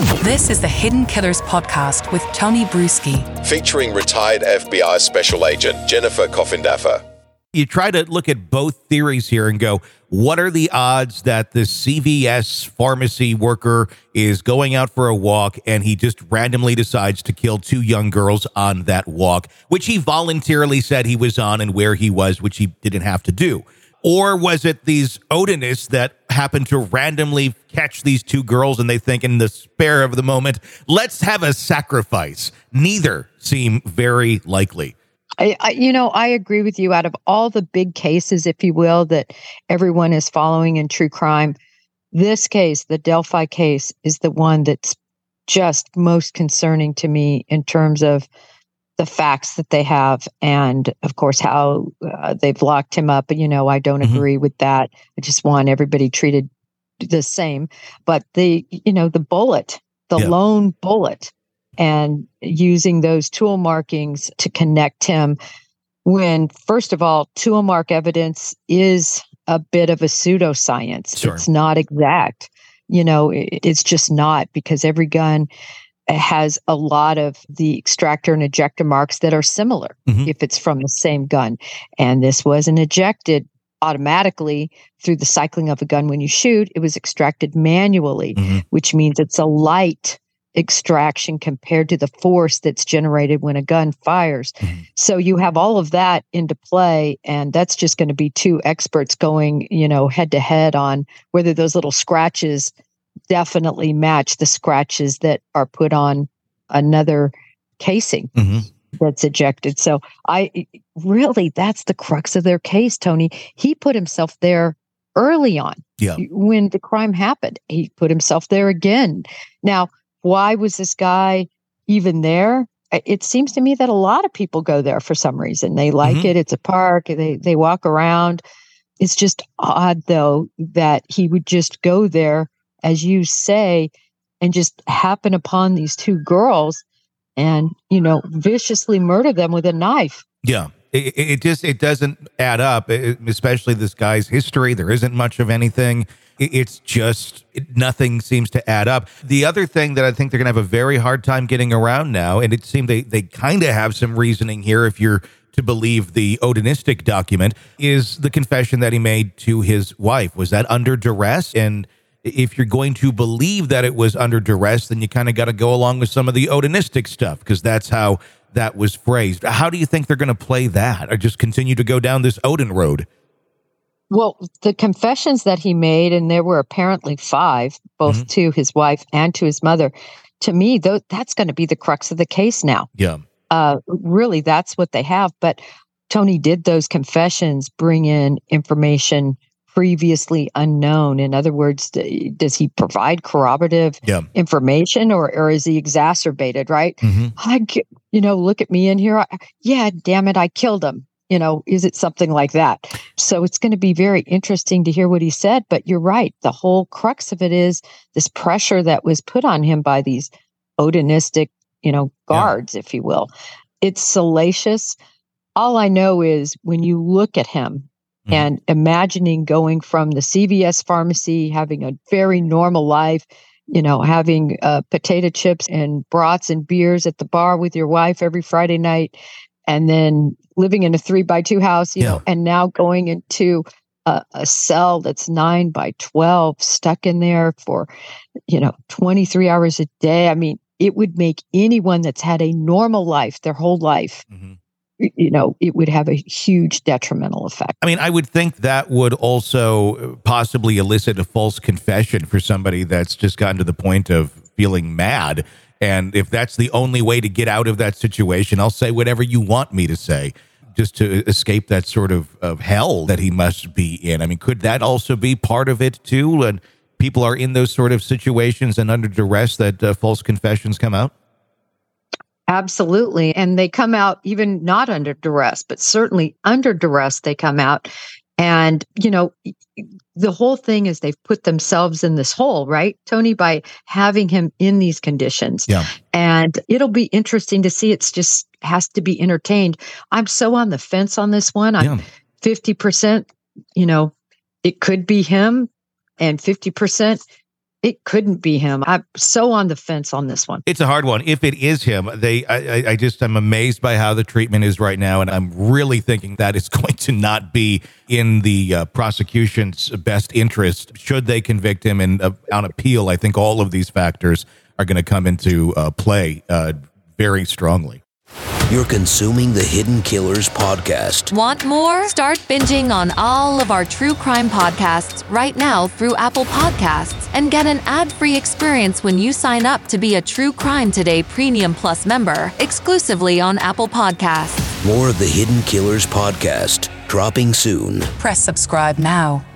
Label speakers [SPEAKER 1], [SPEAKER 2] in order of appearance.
[SPEAKER 1] This is the Hidden Killers podcast with Tony Brueski,
[SPEAKER 2] featuring retired FBI Special Agent Jennifer Coffindaffer.
[SPEAKER 3] You try to look at both theories here and go, what are the odds that the CVS pharmacy worker is going out for a walk and he just randomly decides to kill two young girls on that walk, which he voluntarily said he was on and where he was, which he didn't have to do? Or was it these Odinists that happened to randomly catch these two girls and they think in the spare of the moment, let's have a sacrifice? Neither seem very likely.
[SPEAKER 4] I agree with you. Out of all the big cases, if you will, that everyone is following in true crime, this case, the Delphi case, is the one that's just most concerning to me in terms of the facts that they have and, of course, how they've locked him up. I don't agree with that. I just want everybody treated the same. But the bullet, lone bullet, and using those tool markings to connect him when, first of all, tool mark evidence is a bit of a pseudoscience.
[SPEAKER 3] Sure.
[SPEAKER 4] It's not exact. It's just not, because every gun has a lot of the extractor and ejector marks that are similar if it's from the same gun. And this wasn't ejected automatically through the cycling of a gun when you shoot. It was extracted manually, which means it's a light extraction compared to the force that's generated when a gun fires. So you have all of that into play, and that's just going to be two experts going, head to head on whether those little scratches definitely match the scratches that are put on another casing that's ejected. So that's the crux of their case, Tony. He put himself there early on when the crime happened. He put himself there again. Now, why was this guy even there? It seems to me that a lot of people go there for some reason. They like it. It's a park. They walk around. It's just odd, though, that he would just go there, as you say, and just happen upon these two girls and, viciously murder them with a knife.
[SPEAKER 3] Yeah. It doesn't add up, especially this guy's history. There isn't much of anything. It's just nothing seems to add up. The other thing that I think they're going to have a very hard time getting around now, and it seems they kind of have some reasoning here if you're to believe the Odinistic document, is the confession that he made to his wife. Was that under duress? And if you're going to believe that it was under duress, then you kind of got to go along with some of the Odinistic stuff, because that's how that was phrased. How do you think they're going to play that, or just continue to go down this Odin road?
[SPEAKER 4] Well, the confessions that he made, and there were apparently 5, both to his wife and to his mother, to me, that's going to be the crux of the case now.
[SPEAKER 3] Yeah.
[SPEAKER 4] Really, that's what they have. But Tony, did those confessions bring in information previously unknown? In other words, does he provide corroborative information, or is he exacerbated, right? Look at me in here. Damn it, I killed him. Is it something like that? So it's going to be very interesting to hear what he said. But you're right. The whole crux of it is this pressure that was put on him by these Odinistic, guards, if you will. It's salacious. All I know is when you look at him and imagining going from the CVS pharmacy, having a very normal life, having potato chips and brats and beers at the bar with your wife every Friday night, and then living in a 3x2 house, and now going into a cell that's 9x12, stuck in there for, 23 hours a day. I mean, it would make anyone that's had a normal life their whole life, it would have a huge detrimental effect.
[SPEAKER 3] I mean, I would think that would also possibly elicit a false confession for somebody that's just gotten to the point of feeling mad. And if that's the only way to get out of that situation, I'll say whatever you want me to say, just to escape that sort of hell that he must be in. I mean, could that also be part of it too? And people are in those sort of situations and under duress that false confessions come out?
[SPEAKER 4] Absolutely. And they come out even not under duress, but certainly under duress, they come out. And, the whole thing is they've put themselves in this hole, right, Tony, by having him in these conditions.
[SPEAKER 3] Yeah.
[SPEAKER 4] And it'll be interesting to see. It's just has to be entertained. I'm so on the fence on this one. I'm 50%, it could be him, and 50%, It couldn't be him. I'm so on the fence on this one.
[SPEAKER 3] It's a hard one. If it is him, I'm amazed by how the treatment is right now, and I'm really thinking that it's going to not be in the prosecution's best interest should they convict him. And on appeal, I think all of these factors are going to come into play very strongly.
[SPEAKER 5] You're consuming the Hidden Killers podcast.
[SPEAKER 6] Want more? Start binging on all of our true crime podcasts right now through Apple Podcasts and get an ad-free experience when you sign up to be a True Crime Today Premium Plus member exclusively on Apple Podcasts.
[SPEAKER 5] More of the Hidden Killers podcast dropping soon.
[SPEAKER 1] Press subscribe now.